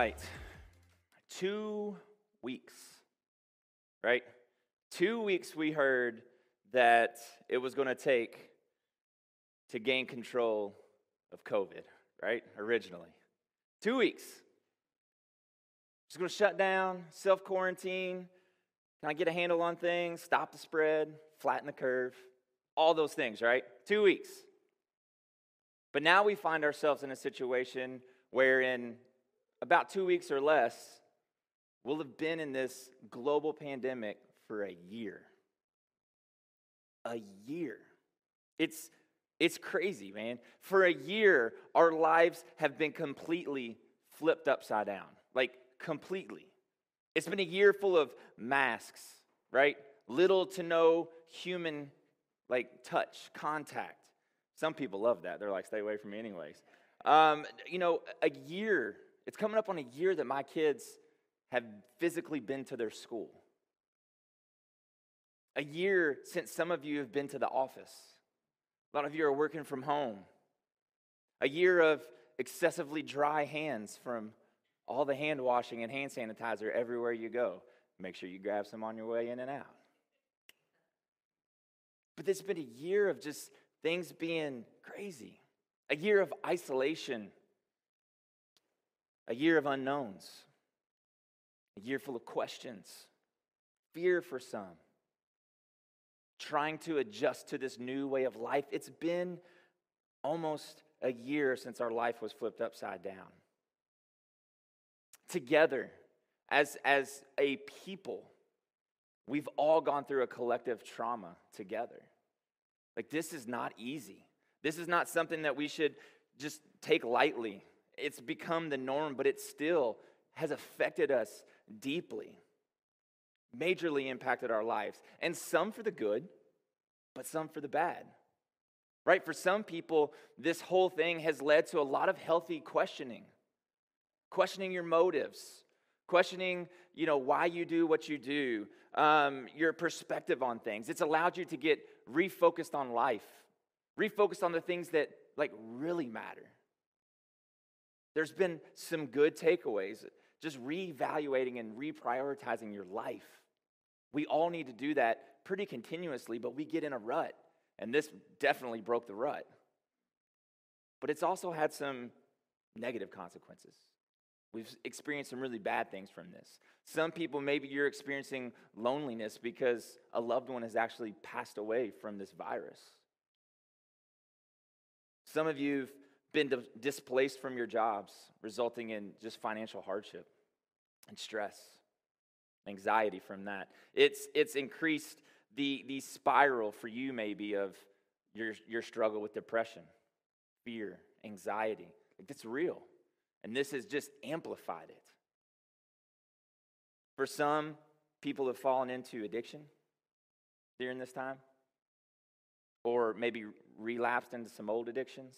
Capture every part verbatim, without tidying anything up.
right. Two weeks, right? Two weeks we heard that it was going to take to gain control of COVID, right? Originally. Two weeks. Just going to shut down, self-quarantine. Can I get a handle on things? Stop the spread, flatten the curve. All those things, right? Two weeks. But now we find ourselves in a situation where in about two weeks or less, we'll have been in this global pandemic for a year. A year. It's, it's crazy, man. For a year, our lives have been completely flipped upside down. Like, completely. It's been a year full of masks, right? Little to no human, like, touch, contact. Some people love that. They're like, stay away from me anyways. Um, you know, a year, it's coming up on a year that my kids have physically been to their school. A year since some of you have been to the office. A lot of you are working from home. A year of excessively dry hands from all the hand washing and hand sanitizer everywhere you go. Make sure you grab some on your way in and out. But it's been a year of just things being crazy. A year of isolation. A year of unknowns. A year full of questions. Fear for some. Trying to adjust to this new way of life. It's been almost a year since our life was flipped upside down. Together, as, as a people, we've all gone through a collective trauma together. Like, this is not easy. This is not something that we should just take lightly. It's become the norm, but it still has affected us deeply. Majorly impacted our lives. And some for the good, but some for the bad. Right? For some people, this whole thing has led to a lot of healthy questioning. Questioning your motives. Questioning, you know, why you do what you do. Um, your perspective on things. It's allowed you to get refocused on life. Refocused on the things that, like, really matter. There's been some good takeaways. Just reevaluating and reprioritizing your life. We all need to do that pretty continuously, but we get in a rut. And this definitely broke the rut. But it's also had some negative consequences. We've experienced some really bad things from this. Some people, maybe you're experiencing loneliness because a loved one has actually passed away from this virus. Some of you have been displaced from your jobs, resulting in just financial hardship and stress, anxiety from that. It's it's increased the, the spiral for you maybe of your, your struggle with depression, fear, anxiety. Like, it's real. And this has just amplified it. For some, people have fallen into addiction during this time, or maybe relapsed into some old addictions.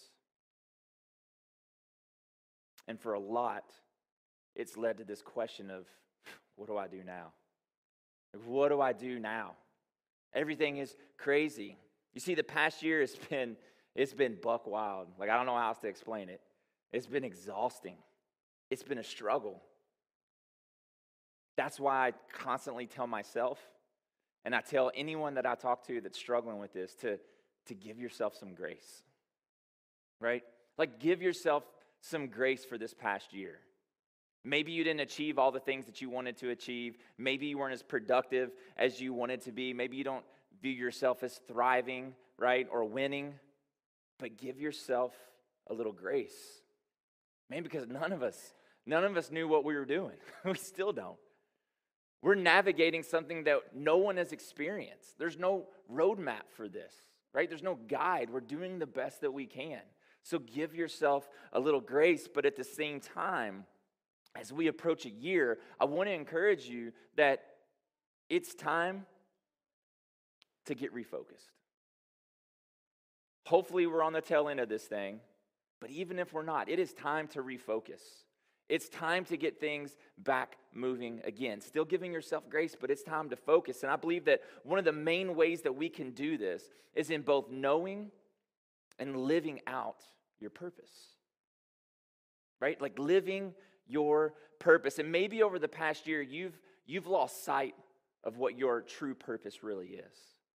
And for a lot, it's led to this question of, what do I do now? Like, what do I do now? Everything is crazy. You see, the past year has been, it's been buck wild. Like, I don't know how else to explain it. It's been exhausting. It's been a struggle. That's why I constantly tell myself, and I tell anyone that I talk to that's struggling with this, to, to give yourself some grace. Right? Like, give yourself some grace for this past year. Maybe you didn't achieve all the things that you wanted to achieve. Maybe you weren't as productive as you wanted to be. Maybe you don't view yourself as thriving, right, or winning. But give yourself a little grace. Man, because none of us, none of us knew what we were doing. We still don't. We're navigating something that no one has experienced. There's no roadmap for this, right? There's no guide. We're doing the best that we can. So give yourself a little grace, but at the same time, as we approach a year, I want to encourage you that it's time to get refocused. Hopefully we're on the tail end of this thing, but even if we're not, it is time to refocus. It's time to get things back moving again. Still giving yourself grace, but it's time to focus. And I believe that one of the main ways that we can do this is in both knowing and living out your purpose. Right? Like living your purpose. And maybe over the past year, you've, you've lost sight of what your true purpose really is.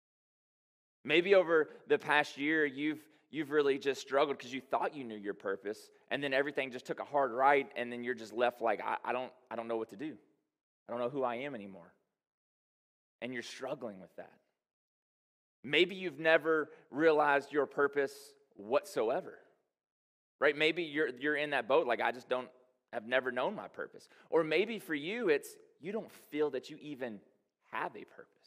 Maybe over the past year, you've, you've really just struggled because you thought you knew your purpose, and then everything just took a hard right, and then you're just left like, I, I, don't, I don't know what to do. I don't know who I am anymore. And you're struggling with that. Maybe you've never realized your purpose whatsoever, right? Maybe you're, you're in that boat like, I just don't, have never known my purpose. Or maybe for you, it's you don't feel that you even have a purpose,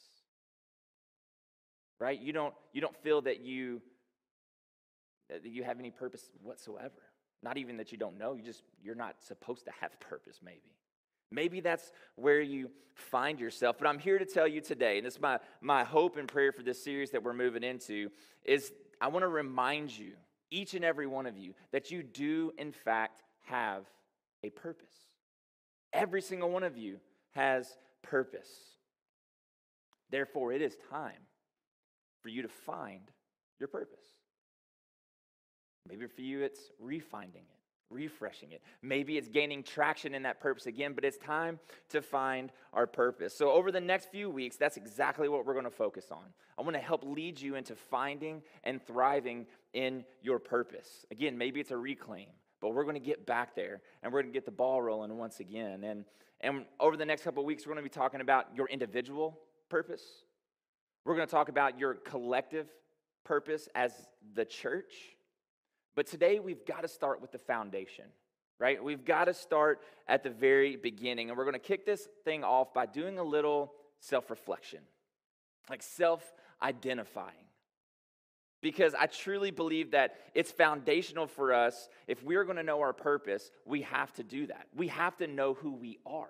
right? You don't, you don't feel that you, that you have any purpose whatsoever. Not even that you don't know, you just, you're not supposed to have purpose, maybe. Maybe that's where you find yourself. But I'm here to tell you today, and this is my, my hope and prayer for this series that we're moving into, is I want to remind you, each and every one of you, that you do, in fact, have a purpose. Every single one of you has purpose. Therefore, it is time for you to find your purpose. Maybe for you, it's refinding it, refreshing it. Maybe it's gaining traction in that purpose again, but it's time to find our purpose. So over the next few weeks, that's exactly what we're going to focus on. I want to help lead you into finding and thriving in your purpose. Again, maybe it's a reclaim, but we're going to get back there, and we're going to get the ball rolling once again. And, and over the next couple of weeks, we're going to be talking about your individual purpose. We're going to talk about your collective purpose as the church. But today, we've got to start with the foundation, right? We've got to start at the very beginning. And we're going to kick this thing off by doing a little self-reflection, like self-identifying. Because I truly believe that it's foundational for us. If we're going to know our purpose, we have to do that. We have to know who we are.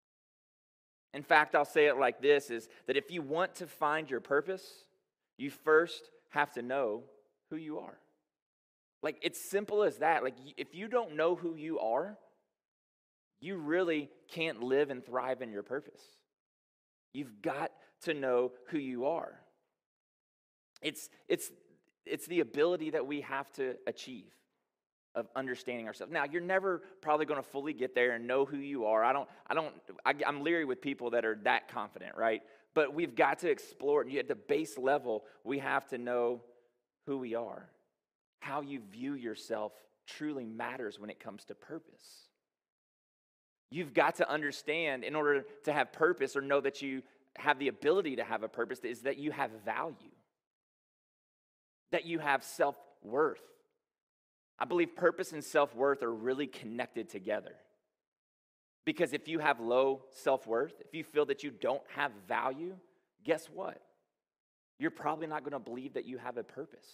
In fact, I'll say it like this, is that if you want to find your purpose, you first have to know who you are. Like, it's simple as that. Like, if you don't know who you are, you really can't live and thrive in your purpose. You've got to know who you are. It's, it's, it's the ability that we have to achieve of understanding ourselves. Now, you're never probably going to fully get there and know who you are. I don't, I don't, I, I'm leery with people that are that confident, right? But we've got to explore it. And at the base level, we have to know who we are. How you view yourself truly matters when it comes to purpose. You've got to understand, in order to have purpose or know that you have the ability to have a purpose, is that you have value, that you have self-worth. I believe purpose and self-worth are really connected together. Because if you have low self-worth, if you feel that you don't have value, guess what? You're probably not going to believe that you have a purpose.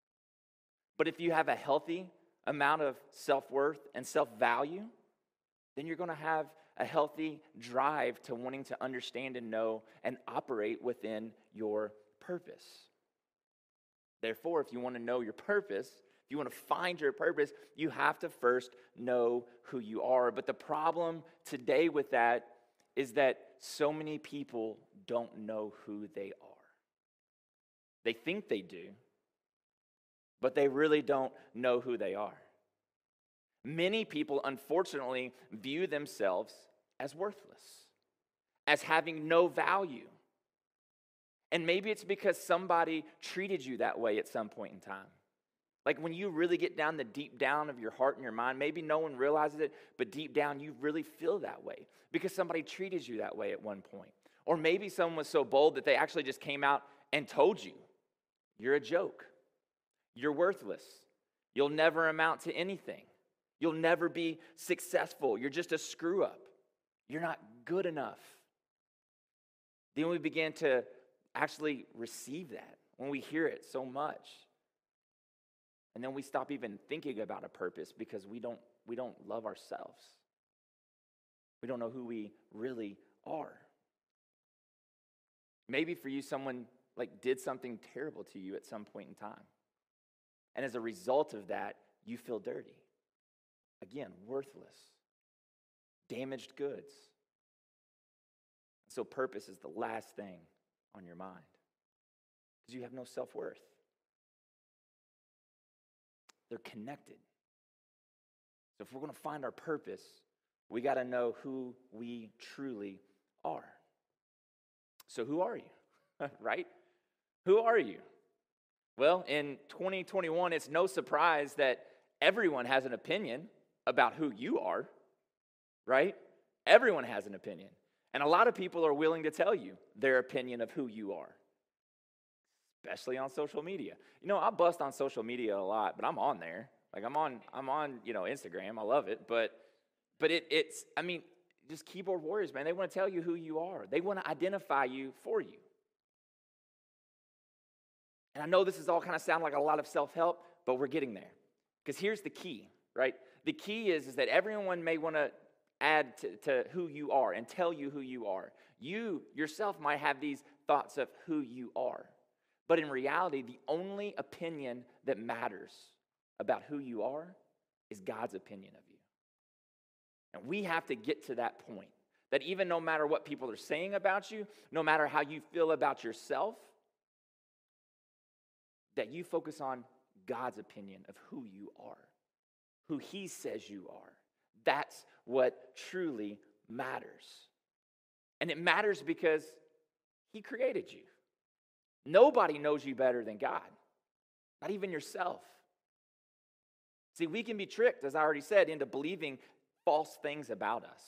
But if you have a healthy amount of self-worth and self-value, then you're going to have a healthy drive to wanting to understand and know and operate within your purpose. Therefore, if you want to know your purpose, if you want to find your purpose, you have to first know who you are. But the problem today with that is that so many people don't know who they are. They think they do, but they really don't know who they are. Many people, unfortunately, view themselves as worthless, as having no value. And maybe it's because somebody treated you that way at some point in time. Like when you really get down the deep down of your heart and your mind, maybe no one realizes it, but deep down you really feel that way because somebody treated you that way at one point. Or maybe someone was so bold that they actually just came out and told you, you're a joke. You're worthless. You'll never amount to anything. You'll never be successful. You're just a screw up. You're not good enough. Then we begin to actually receive that when we hear it so much. And then we stop even thinking about a purpose because we don't, we don't love ourselves. We don't know who we really are. Maybe for you, someone like did something terrible to you at some point in time. And as a result of that, you feel dirty. Again, worthless. Damaged goods. So purpose is the last thing on your mind because you have no self-worth. They're connected. So if we're going to find our purpose, We got to know who we truly are. So who are you? Right? Who are you? Well, in twenty twenty-one, it's no surprise that everyone has an opinion about who you are, right? Everyone has an opinion. And a lot of people are willing to tell you their opinion of who you are, especially on social media. You know, I bust on social media a lot, but I'm on there. Like I'm on, I'm on, you know, Instagram. I love it, but, but it, it's, I mean, just keyboard warriors, man. They want to tell you who you are. They want to identify you for you. And I know this is all kind of sound like a lot of self-help, but we're getting there. Because here's the key, right? The key is, is that everyone may want to add to, to who you are and tell you who you are. You yourself might have these thoughts of who you are. But in reality, the only opinion that matters about who you are is God's opinion of you. And we have to get to that point, that even no matter what people are saying about you, no matter how you feel about yourself, that you focus on God's opinion of who you are, who He says you are. That's what truly matters. And it matters because He created you. Nobody knows you better than God, not even yourself. See, we can be tricked, as I already said, into believing false things about us.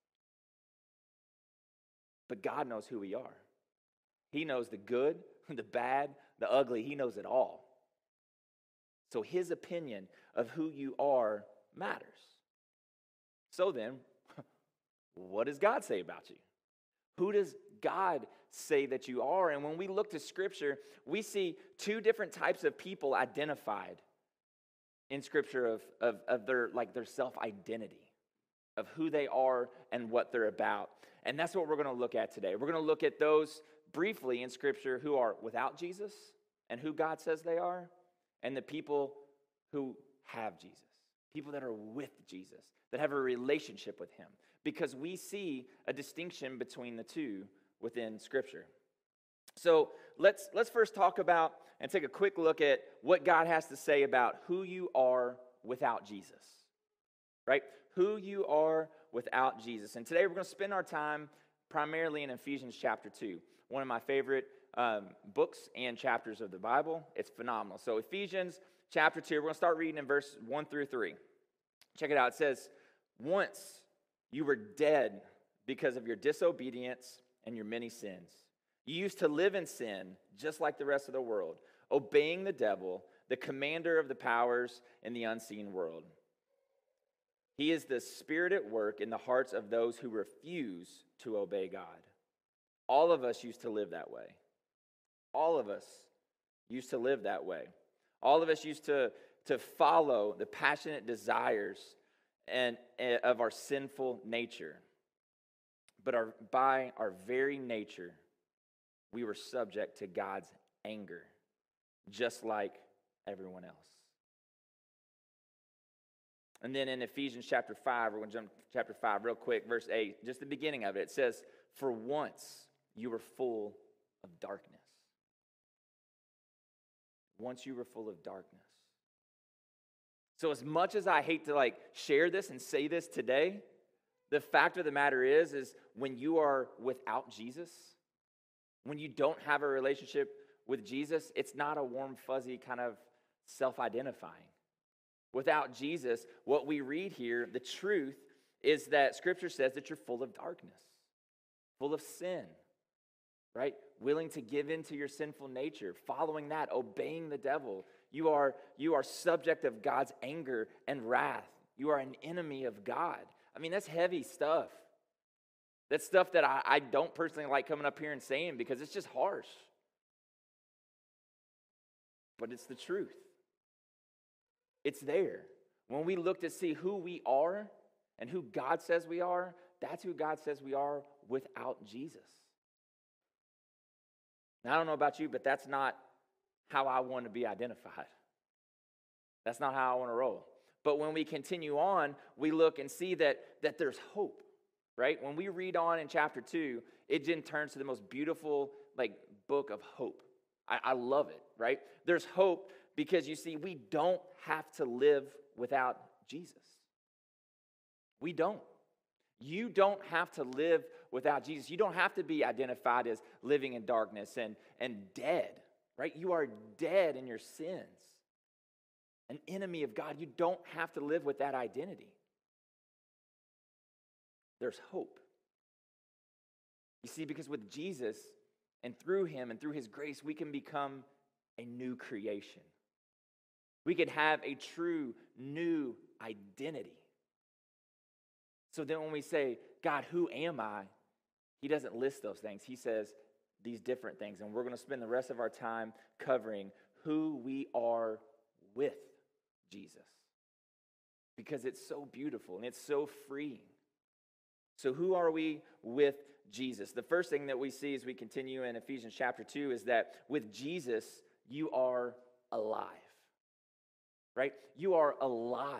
But God knows who we are. He knows the good, the bad, the ugly. He knows it all. So His opinion of who you are matters. So then, what does God say about you? Who does God say that you are? And when we look to Scripture, we see two different types of people identified in Scripture of, of, of their, like their self-identity, of who they are and what they're about. And that's what we're going to look at today. We're going to look at those briefly in Scripture who are without Jesus and who God says they are, and the people who have Jesus, people that are with Jesus, that have a relationship with Him, because we see a distinction between the two within Scripture. So let's let's first talk about and take a quick look at what God has to say about who you are without Jesus, right? Who you are without Jesus. And today we're going to spend our time primarily in Ephesians chapter two, one of my favorite um, books and chapters of the Bible. It's phenomenal. So Ephesians chapter two, we're going to start reading in verse one through three. Check it out. It says, "Once you were dead because of your disobedience and your many sins. You used to live in sin just like the rest of the world, obeying the devil, the commander of the powers in the unseen world. He is the spirit at work in the hearts of those who refuse to obey God." All of us used to live that way. All of us used to live that way. All of us used to, to follow the passionate desires and, and of our sinful nature. But our, by our very nature, we were subject to God's anger, just like everyone else. And then in Ephesians chapter five, we're going to jump to chapter five real quick, verse eight, just the beginning of it. It says, "For once you were full of darkness." Once you were full of darkness. So as much as I hate to like share this and say this today, the fact of the matter is, is when you are without Jesus, when you don't have a relationship with Jesus, it's not a warm, fuzzy kind of self-identifying. Without Jesus, what we read here, the truth is that Scripture says that you're full of darkness, full of sin, right? Willing to give in to your sinful nature, following that, obeying the devil. You are, you are subject of God's anger and wrath. You are an enemy of God. I mean, that's heavy stuff. That's stuff that I, I don't personally like coming up here and saying because it's just harsh. But it's the truth. It's there. When we look to see who we are and who God says we are, that's who God says we are without Jesus. Now, I don't know about you, but that's not how I want to be identified. That's not how I want to roll. But when we continue on, we look and see that, that there's hope, right? When we read on in chapter two, it then turns to the most beautiful like book of hope. I, I love it, right? There's hope because you see, we don't have to live without Jesus. We don't. You don't have to live without Jesus. You don't have to be identified as living in darkness and, and dead, right? You are dead in your sins, an enemy of God. You don't have to live with that identity. There's hope. You see, because with Jesus and through him and through his grace, we can become a new creation. We can have a true new identity. So then when we say, God, who am I? He doesn't list those things. He says these different things. And we're going to spend the rest of our time covering who we are with Jesus. Because it's so beautiful and it's so freeing. So who are we with Jesus? The first thing that we see as we continue in Ephesians chapter two is that with Jesus, you are alive. Right? You are alive.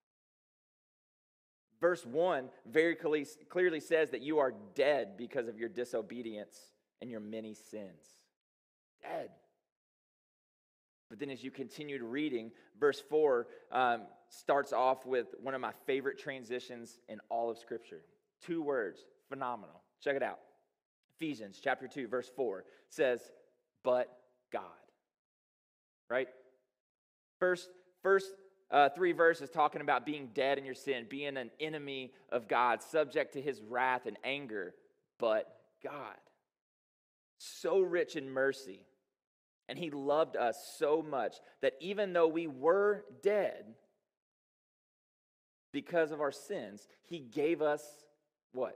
Verse one very clearly says that you are dead because of your disobedience and your many sins. Dead. But then as you continue reading, verse four um, starts off with one of my favorite transitions in all of Scripture. Two words, phenomenal. Check it out. Ephesians chapter two, verse four says, but God. Right? First, first uh, three verses talking about being dead in your sin, being an enemy of God, subject to his wrath and anger, but God. So rich in mercy. And he loved us so much that even though we were dead because of our sins, he gave us what?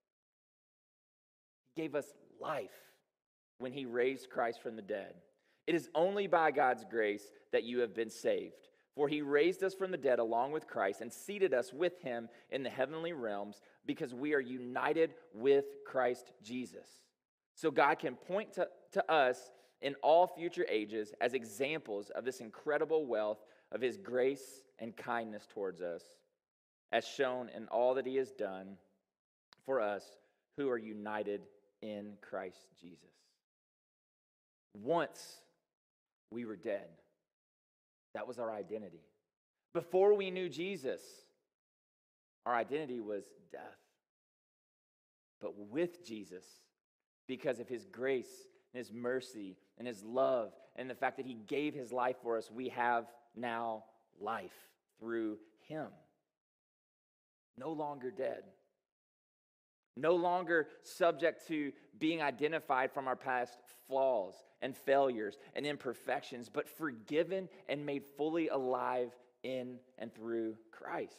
He gave us life when he raised Christ from the dead. It is only by God's grace that you have been saved. For he raised us from the dead along with Christ and seated us with him in the heavenly realms because we are united with Christ Jesus. So God can point to, to us in all future ages as examples of this incredible wealth of his grace and kindness towards us, as shown in all that he has done for us who are united in Christ Jesus. Once we were dead. That was our identity. Before we knew Jesus, our identity was death. But with Jesus, because of his grace and his mercy and his love and the fact that he gave his life for us, we have now life through him. No longer dead. No longer subject to being identified from our past flaws and failures and imperfections, but forgiven and made fully alive in and through Christ.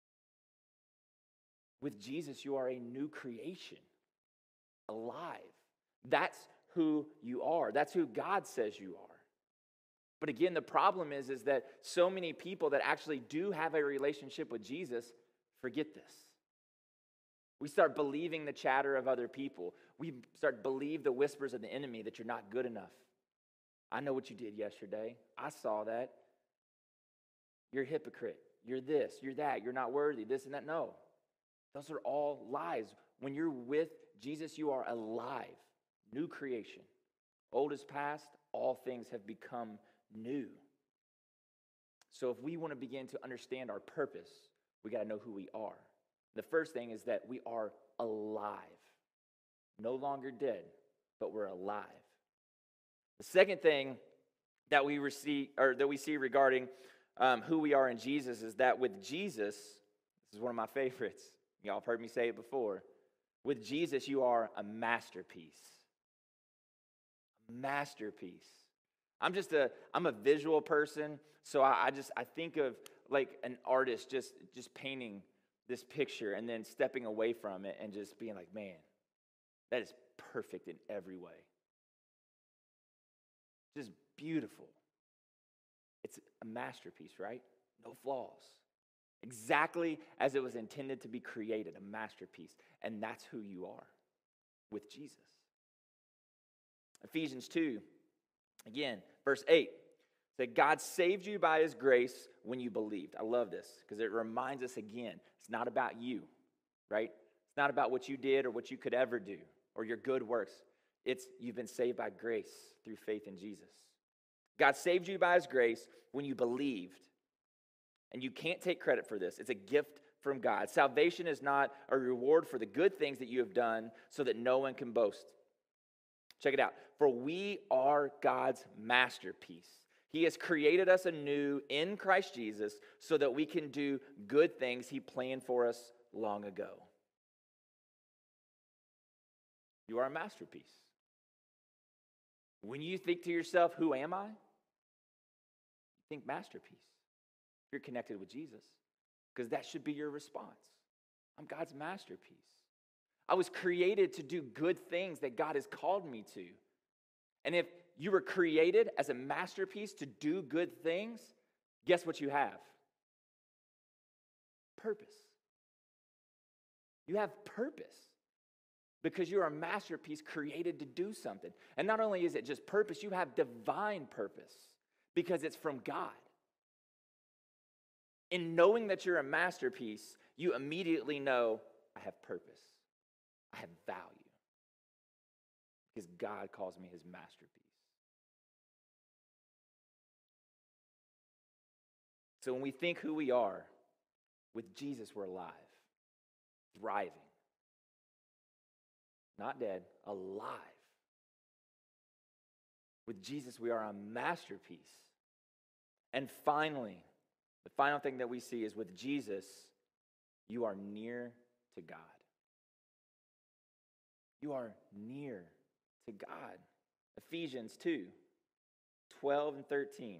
With Jesus, you are a new creation, alive. That's who you are. That's who God says you are. But again, the problem is, is that so many people that actually do have a relationship with Jesus forget this. We start believing the chatter of other people. We start believe the whispers of the enemy that you're not good enough. I know what you did yesterday. I saw that. You're a hypocrite. You're this, you're that. You're not worthy, this and that. No. Those are all lies. When you're with Jesus, you are alive. New creation. Old is past. All things have become new. So if we want to begin to understand our purpose, we got to know who we are. The first thing is that we are alive. No longer dead, but we're alive. The second thing that we receive, or that we see regarding um, who we are in Jesus is that with Jesus, this is one of my favorites. Y'all have heard me say it before. With Jesus, you are a masterpiece. A masterpiece. I'm just a, I'm a visual person, so I, I just, I think of like an artist just, just painting this picture and then stepping away from it and just being like, man, that is perfect in every way. Just beautiful. It's a masterpiece, right? No flaws. Exactly as it was intended to be created, a masterpiece. And that's who you are with Jesus. Ephesians two, again, verse eight. That God saved you by his grace when you believed. I love this because it reminds us again, it's not about you, right? It's not about what you did or what you could ever do or your good works. It's you've been saved by grace through faith in Jesus. God saved you by his grace when you believed. And you can't take credit for this. It's a gift from God. Salvation is not a reward for the good things that you have done so that no one can boast. Check it out. For we are God's masterpiece. He has created us anew in Christ Jesus so that we can do good things he planned for us long ago. You are a masterpiece. When you think to yourself, who am I? Think masterpiece. If you're connected with Jesus, because that should be your response. I'm God's masterpiece. I was created to do good things that God has called me to. And if you were created as a masterpiece to do good things, guess what you have? Purpose. You have purpose because you're a masterpiece created to do something. And not only is it just purpose, you have divine purpose because it's from God. In knowing that you're a masterpiece, you immediately know, I have purpose. I have value. Because God calls me his masterpiece. So when we think who we are, with Jesus we're alive, thriving. Not dead, alive. With Jesus we are a masterpiece. And finally, the final thing that we see is with Jesus, you are near to God. You are near to God. Ephesians two, twelve and thirteen.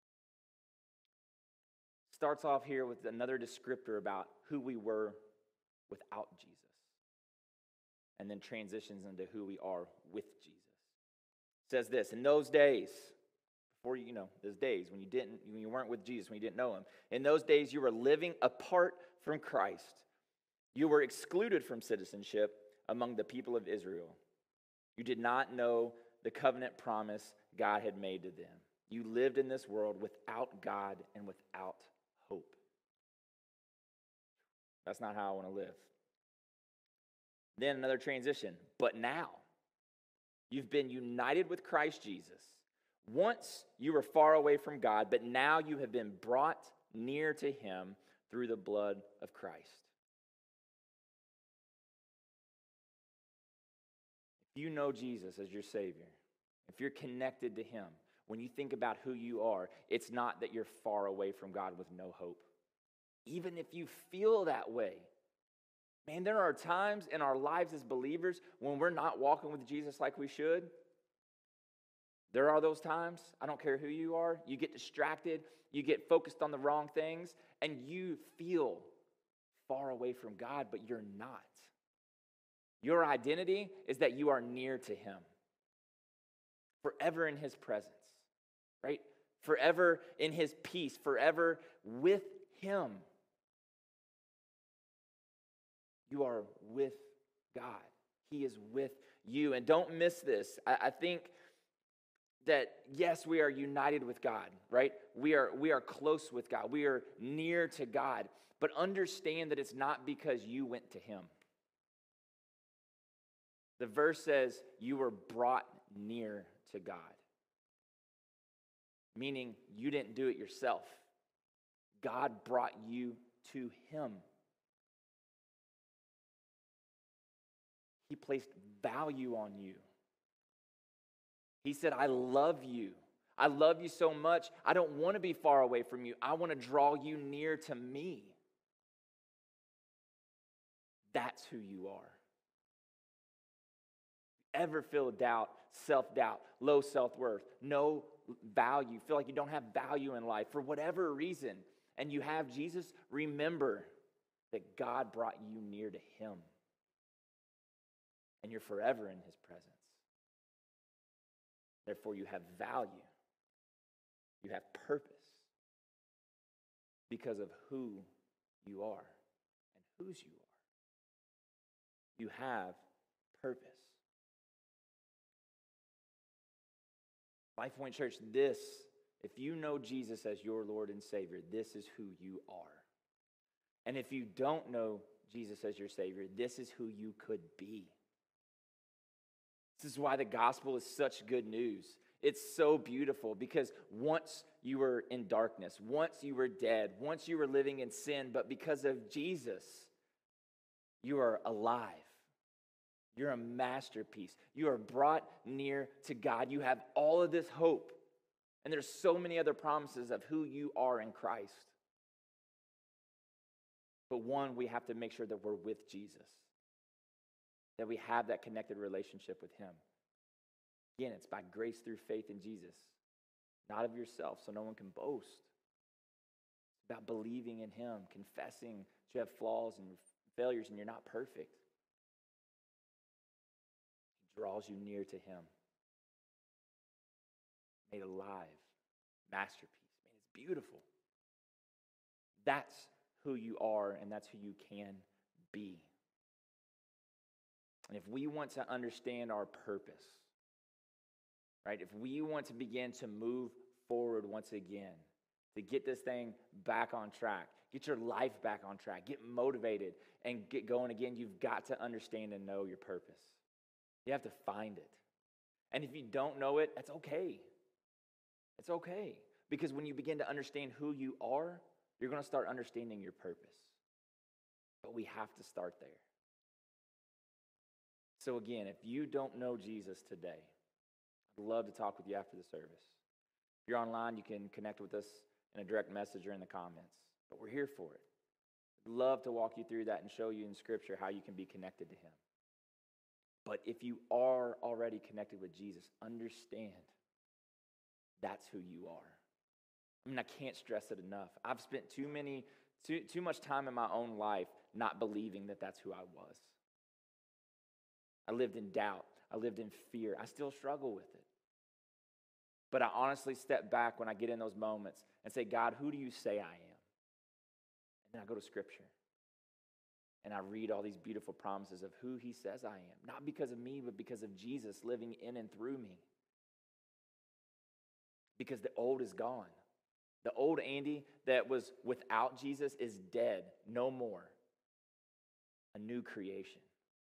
Starts off here with another descriptor about who we were without Jesus. And then transitions into who we are with Jesus. It says this, in those days, before you, you know, those days when you didn't, when you weren't with Jesus, when you didn't know him, in those days you were living apart from Christ. You were excluded from citizenship among the people of Israel. You did not know the covenant promise God had made to them. You lived in this world without God and without hope. That's not how I want to live. Then another transition. But now, you've been united with Christ Jesus. Once you were far away from God, but now you have been brought near to him through the blood of Christ. If you know Jesus as your Savior, if you're connected to him, when you think about who you are, it's not that you're far away from God with no hope. Even if you feel that way, man, there are times in our lives as believers when we're not walking with Jesus like we should. There are those times, I don't care who you are, you get distracted, you get focused on the wrong things, and you feel far away from God, but you're not. Your identity is that you are near to him, forever in his presence, right? Forever in his peace, forever with him. You are with God. He is with you. And don't miss this. I, I think that, yes, we are united with God, right? We are, we are close with God. We are near to God. But understand that it's not because you went to him. The verse says you were brought near to God. Meaning you didn't do it yourself. God brought you to him. He placed value on you. He said, I love you. I love you so much. I don't want to be far away from you. I want to draw you near to me. That's who you are. Ever feel doubt, self-doubt, low self-worth, no value, feel like you don't have value in life for whatever reason, and you have Jesus, remember that God brought you near to him. And you're forever in his presence. Therefore, you have value. You have purpose because of who you are and whose you are. You have purpose. Life Point Church, this, if you know Jesus as your Lord and Savior, this is who you are. And if you don't know Jesus as your Savior, this is who you could be. This is why the gospel is such good news. It's so beautiful because once you were in darkness, once you were dead, once you were living in sin, but because of Jesus, you are alive. You're a masterpiece. You are brought near to God. You have all of this hope. And there's so many other promises of who you are in Christ. But one, we have to make sure that we're with Jesus, that we have that connected relationship with him. Again, it's by grace through faith in Jesus, not of yourself, so no one can boast. It's about believing in him, confessing that you have flaws and failures and you're not perfect. He draws you near to him. Made alive, masterpiece. Man, it's beautiful. That's who you are, and that's who you can be. And if we want to understand our purpose, right, if we want to begin to move forward once again, to get this thing back on track, get your life back on track, get motivated, and get going again, you've got to understand and know your purpose. You have to find it. And if you don't know it, that's okay. It's okay. Because when you begin to understand who you are, you're going to start understanding your purpose. But we have to start there. So again, if you don't know Jesus today, I'd love to talk with you after the service. If you're online, you can connect with us in a direct message or in the comments. But we're here for it. I'd love to walk you through that and show you in Scripture how you can be connected to him. But if you are already connected with Jesus, understand that's who you are. I mean, I can't stress it enough. I've spent too many, too, too much time in my own life not believing that that's who I was. I lived in doubt. I lived in fear. I still struggle with it. But I honestly step back when I get in those moments and say, God, who do you say I am? And then I go to Scripture. And I read all these beautiful promises of who he says I am. Not because of me, but because of Jesus living in and through me. Because the old is gone. The old Andy that was without Jesus is dead. No more. A new creation.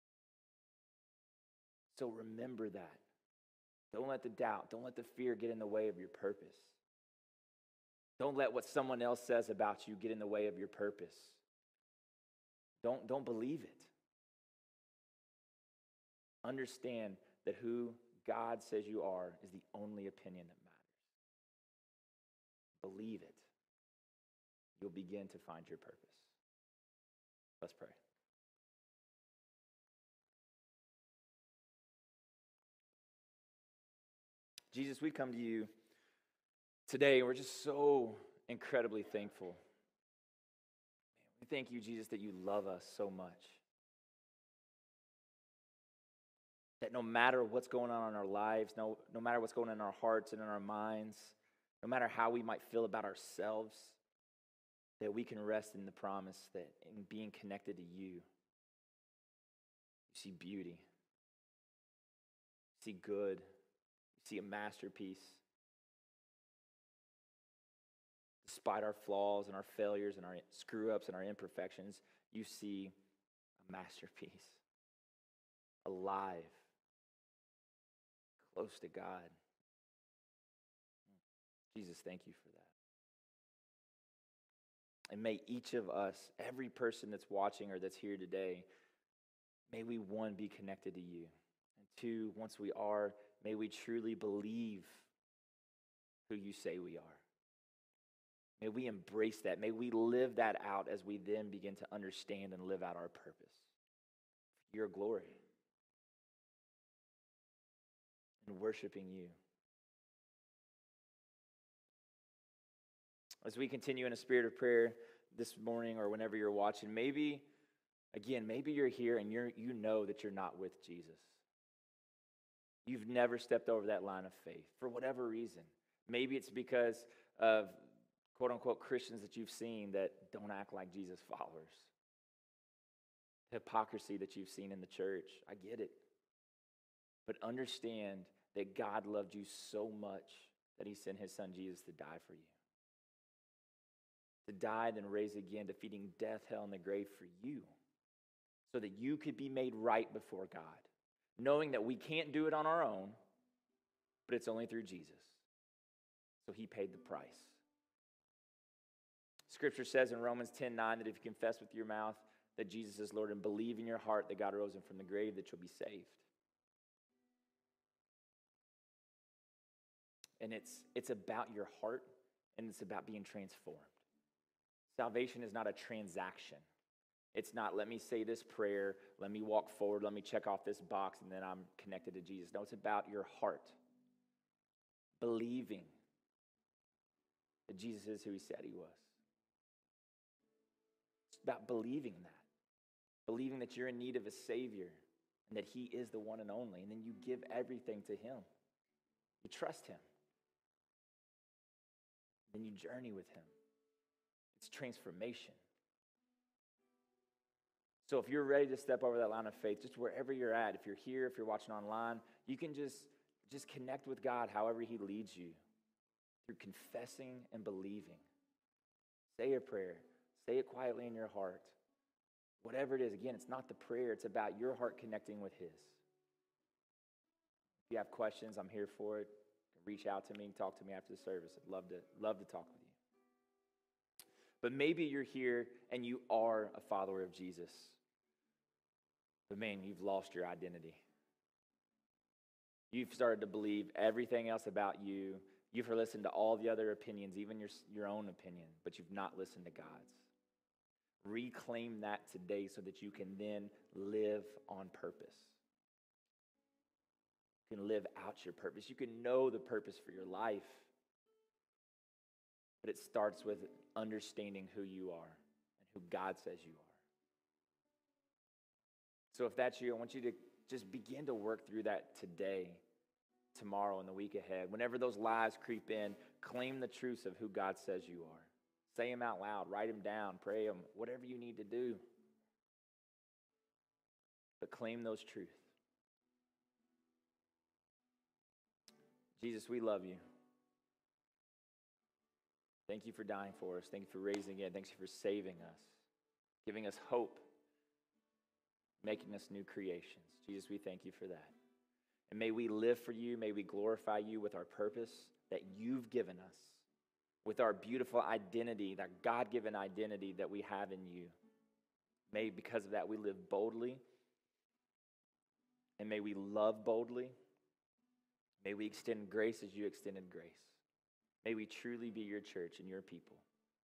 So remember that. Don't let the doubt, don't let the fear get in the way of your purpose. Don't let what someone else says about you get in the way of your purpose. Don't, don't believe it. Understand that who God says you are is the only opinion that matters. Believe it. You'll begin to find your purpose. Let's pray. Jesus, we come to you today, and we're just so incredibly thankful. We thank you, Jesus, that you love us so much. That no matter what's going on in our lives, no, no matter what's going on in our hearts and in our minds, no matter how we might feel about ourselves, that we can rest in the promise that in being connected to you, you see beauty, you see good, you see a masterpiece. Despite our flaws and our failures and our screw-ups and our imperfections, you see a masterpiece, alive, close to God. Jesus, thank you for that. And may each of us, every person that's watching or that's here today, may we, one, be connected to you. And two, once we are, may we truly believe who you say we are. May we embrace that. May we live that out as we then begin to understand and live out our purpose. For your glory. And worshiping you. As we continue in a spirit of prayer this morning or whenever you're watching, maybe, again, maybe you're here and you're, you know that you're not with Jesus. You've never stepped over that line of faith for whatever reason. Maybe it's because of quote-unquote Christians that you've seen that don't act like Jesus followers. Hypocrisy that you've seen in the church. I get it. But understand that God loved you so much that he sent his son Jesus to die for you. To die and raise again, defeating death, hell, and the grave for you. So that you could be made right before God. Knowing that we can't do it on our own. but it's only through Jesus. So he paid the price. Scripture says in Romans ten nine that if you confess with your mouth that Jesus is Lord and believe in your heart that God rose him from the grave, that you'll be saved. And it's, it's about your heart, and it's about being transformed. Salvation is not a transaction. It's not, let me say this prayer, let me walk forward, let me check off this box, and then I'm connected to Jesus. No, it's about your heart. Believing that Jesus is who he said he was. It's about believing that. Believing that you're in need of a Savior and that he is the one and only. And then you give everything to him. You trust him. Then you journey with him. It's transformation. So if you're ready to step over that line of faith, just wherever you're at, if you're here, if you're watching online, you can just, just connect with God however he leads you through confessing and believing. Say a prayer. Say it quietly in your heart. Whatever it is, again, it's not the prayer. It's about your heart connecting with his. If you have questions, I'm here for it. Reach out to me and talk to me after the service. I'd love to, love to talk with you. But maybe you're here and you are a follower of Jesus. But man, you've lost your identity. You've started to believe everything else about you. You've listened to all the other opinions, even your, your own opinion, but you've not listened to God's. Reclaim that today so that you can then live on purpose. You can live out your purpose. You can know the purpose for your life. But it starts with understanding who you are and who God says you are. So if that's you, I want you to just begin to work through that today, tomorrow, and the week ahead. Whenever those lies creep in, claim the truths of who God says you are. Say them out loud. Write them down. Pray them. Whatever you need to do. But claim those truths. Jesus, we love you. Thank you for dying for us. Thank you for raising again. Thank you for saving us, giving us hope, making us new creations. Jesus, we thank you for that. And may we live for you. May we glorify you with our purpose that you've given us, with our beautiful identity, that God-given identity that we have in you. May, because of that, we live boldly. And may we love boldly. May we extend grace as you extended grace. May we truly be your church and your people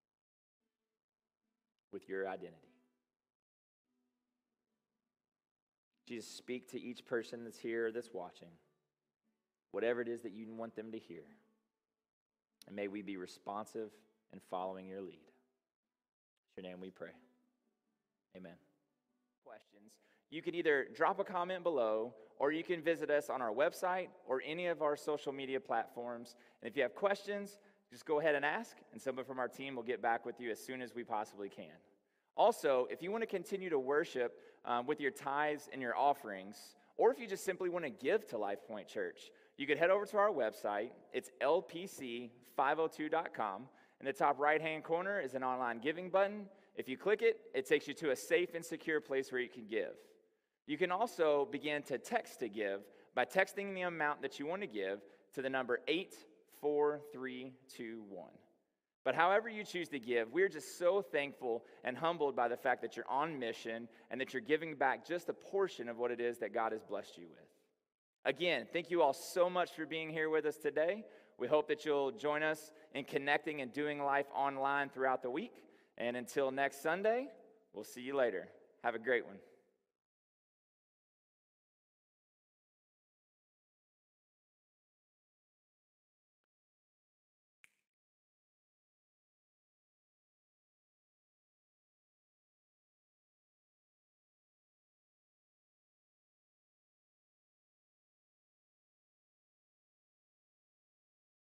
with your identity. Jesus, speak to each person that's here or that's watching, whatever it is that you want them to hear. And may we be responsive and following your lead. In your name we pray. Amen. Questions. You can either drop a comment below, or you can visit us on our website or any of our social media platforms. And if you have questions, just go ahead and ask, and someone from our team will get back with you as soon as we possibly can. Also, if you want to continue to worship um, with your tithes and your offerings, or if you just simply want to give to Life Point Church, you can head over to our website. It's L P C five oh two dot com. In the top right-hand corner is an online giving button. If you click it, it takes you to a safe and secure place where you can give. You can also begin to text to give by texting the amount that you want to give to the number eight four three two one. But however you choose to give, we're just so thankful and humbled by the fact that you're on mission and that you're giving back just a portion of what it is that God has blessed you with. Again, thank you all so much for being here with us today. We hope that you'll join us in connecting and doing life online throughout the week. And until next Sunday, we'll see you later. Have a great one.